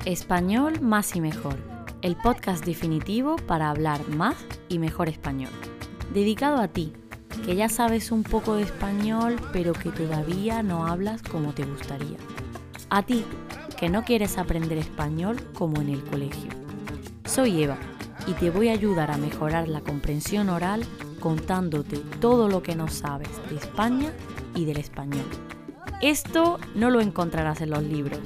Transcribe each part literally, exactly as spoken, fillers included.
Español más y mejor, el podcast definitivo para hablar más y mejor español. Dedicado a ti, que ya sabes un poco de español pero que todavía no hablas como te gustaría. A ti, que no quieres aprender español como en el colegio. Soy Eva y te voy a ayudar a mejorar la comprensión oral contándote todo lo que no sabes de España y del español. Esto no lo encontrarás en los libros.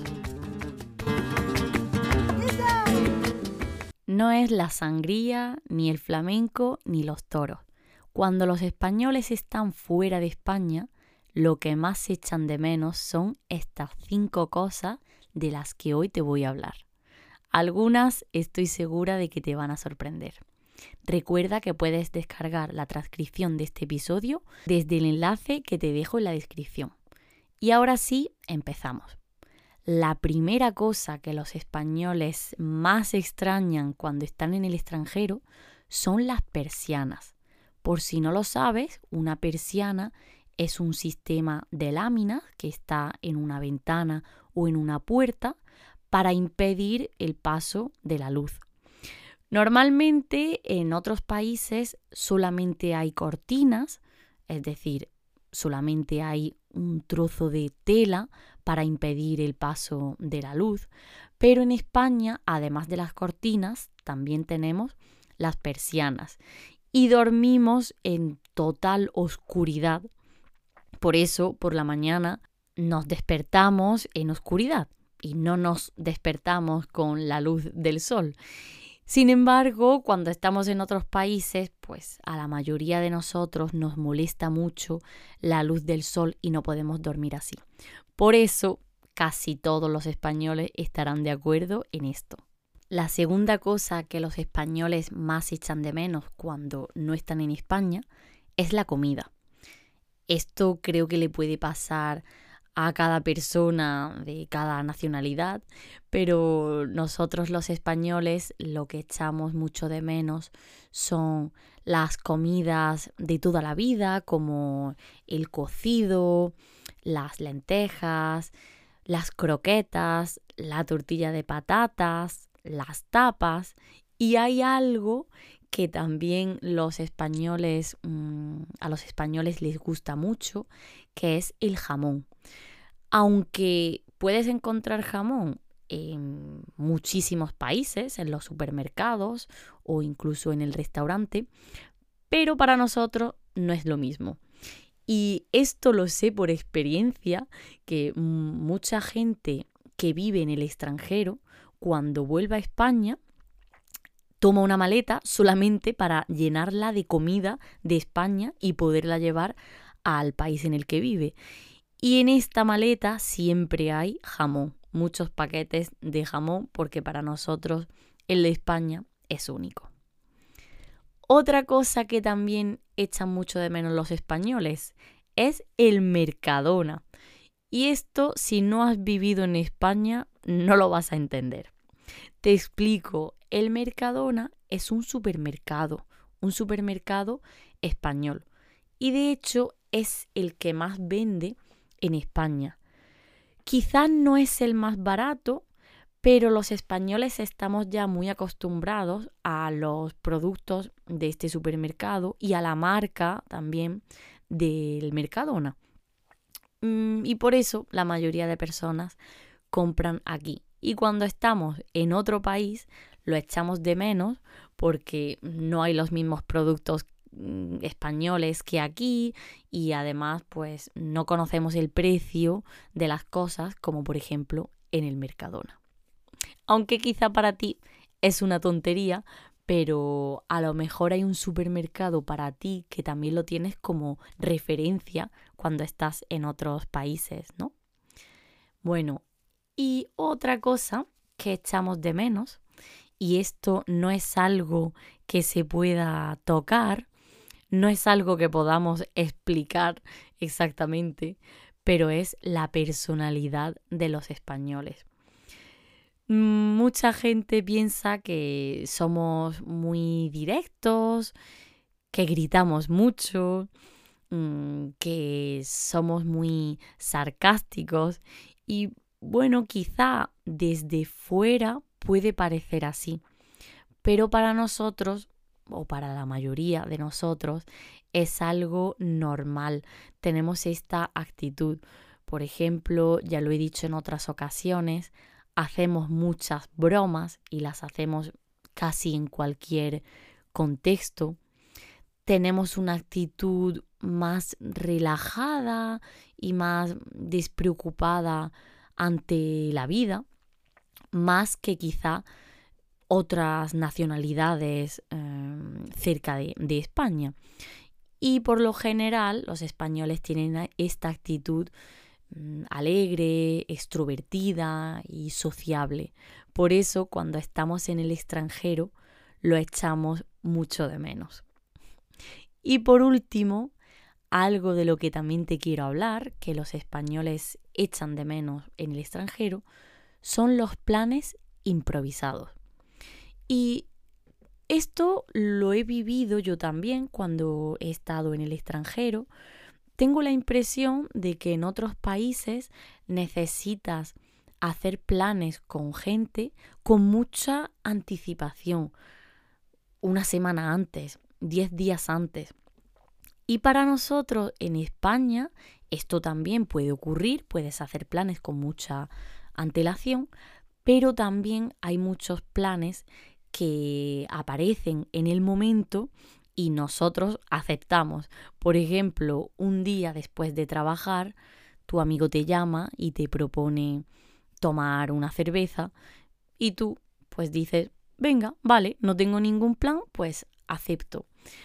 No es la sangría, ni el flamenco, ni los toros. Cuando los españoles están fuera de España, lo que más se echan de menos son estas cinco cosas de las que hoy te voy a hablar. Algunas estoy segura de que te van a sorprender. Recuerda que puedes descargar la transcripción de este episodio desde el enlace que te dejo en la descripción. Y ahora sí, empezamos. La primera cosa que los españoles más extrañan cuando están en el extranjero son las persianas. Por si no lo sabes, una persiana es un sistema de láminas que está en una ventana o en una puerta para impedir el paso de la luz. Normalmente en otros países solamente hay cortinas, es decir, solamente hay un trozo de tela para impedir el paso de la luz, pero en España, además de las cortinas, también tenemos las persianas y dormimos en total oscuridad. Por eso, por la mañana nos despertamos en oscuridad y no nos despertamos con la luz del sol. Sin embargo, cuando estamos en otros países, pues a la mayoría de nosotros nos molesta mucho la luz del sol y no podemos dormir así. Por eso, casi todos los españoles estarán de acuerdo en esto. La segunda cosa que los españoles más echan de menos cuando no están en España es la comida. Esto creo que le puede pasar a cada persona de cada nacionalidad, pero nosotros los españoles lo que echamos mucho de menos son las comidas de toda la vida, como el cocido, las lentejas, las croquetas, la tortilla de patatas, las tapas, y hay algo que también los españoles, mmm, a los españoles les gusta mucho, que es el jamón. Aunque puedes encontrar jamón en muchísimos países, en los supermercados o incluso en el restaurante, pero para nosotros no es lo mismo. Y esto lo sé por experiencia, que mucha gente que vive en el extranjero, cuando vuelve a España, toma una maleta solamente para llenarla de comida de España y poderla llevar al país en el que vive. Y en esta maleta siempre hay jamón, muchos paquetes de jamón, porque para nosotros el de España es único. Otra cosa que también echan mucho de menos los españoles es el Mercadona. Y esto, si no has vivido en España, no lo vas a entender. Te explico, el Mercadona es un supermercado, un supermercado español. Y de hecho es el que más vende en España. Quizás no es el más barato, pero los españoles estamos ya muy acostumbrados a los productos de este supermercado y a la marca también del Mercadona. Y por eso la mayoría de personas compran aquí. Y cuando estamos en otro país lo echamos de menos porque no hay los mismos productos españoles que aquí y además pues no conocemos el precio de las cosas como por ejemplo en el Mercadona. Aunque quizá para ti es una tontería, pero a lo mejor hay un supermercado para ti que también lo tienes como referencia cuando estás en otros países, ¿no? Bueno, y otra cosa que echamos de menos, y esto no es algo que se pueda tocar, no es algo que podamos explicar exactamente, pero es la personalidad de los españoles. Mucha gente piensa que somos muy directos, que gritamos mucho, que somos muy sarcásticos y bueno, quizá desde fuera puede parecer así, pero para nosotros, o para la mayoría de nosotros, es algo normal. Tenemos esta actitud. Por ejemplo, ya lo he dicho en otras ocasiones, hacemos muchas bromas y las hacemos casi en cualquier contexto. Tenemos una actitud más relajada y más despreocupada ante la vida, más que quizá otras nacionalidades eh, cerca de, de España. Y por lo general los españoles tienen esta actitud mm, alegre, extrovertida y sociable. Por eso cuando estamos en el extranjero lo echamos mucho de menos. Y por último, algo de lo que también te quiero hablar, que los españoles echan de menos en el extranjero, son los planes improvisados. Y esto lo he vivido yo también cuando he estado en el extranjero. Tengo la impresión de que en otros países necesitas hacer planes con gente con mucha anticipación, una semana antes, diez días antes. Y para nosotros en España esto también puede ocurrir, puedes hacer planes con mucha antelación, pero también hay muchos planes que aparecen en el momento y nosotros aceptamos. Por ejemplo, un día después de trabajar, tu amigo te llama y te propone tomar una cerveza y tú pues dices, venga, vale, no tengo ningún plan, pues acepto.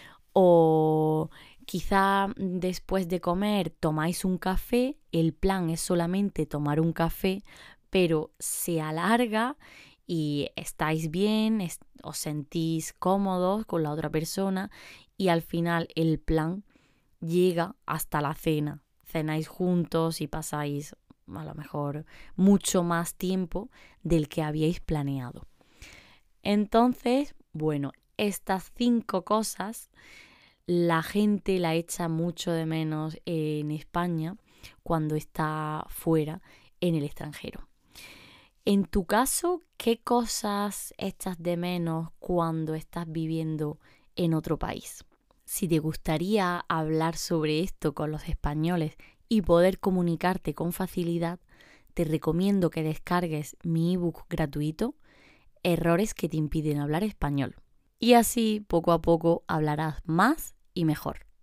O quizá después de comer tomáis un café, el plan es solamente tomar un café, pero se alarga y estáis bien, es, os sentís cómodos con la otra persona y al final el plan llega hasta la cena. Cenáis juntos y pasáis a lo mejor mucho más tiempo del que habíais planeado. Entonces, bueno, estas cinco cosas la gente la echa mucho de menos en España cuando está fuera en el extranjero. En tu caso, ¿qué cosas echas de menos cuando estás viviendo en otro país? Si te gustaría hablar sobre esto con los españoles y poder comunicarte con facilidad, te recomiendo que descargues mi ebook gratuito, Errores que te impiden hablar español. Y así, poco a poco, hablarás más y mejor.